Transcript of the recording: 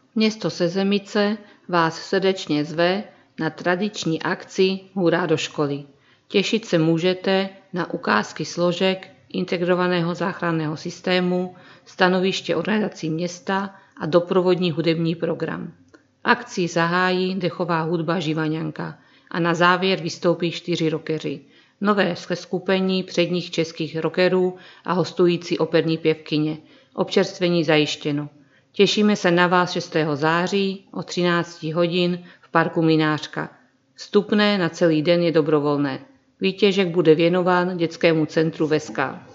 Město Sezemice vás srdečně zve na tradiční akci Hurá do školy. Těšit se můžete na ukázky složek integrovaného záchranného systému, stanoviště organizací města a doprovodní hudební program. Akci zahájí dechová hudba Živaňanka a na závěr vystoupí 4 rockeři. Nové seskupení předních českých rockerů a hostující operní pěvkyně. Občerstvení zajištěno. Těšíme se na vás 6. září o 13 hodin v parku Minářka. Vstupné na celý den je dobrovolné. Výtěžek bude věnován dětskému centru Veska.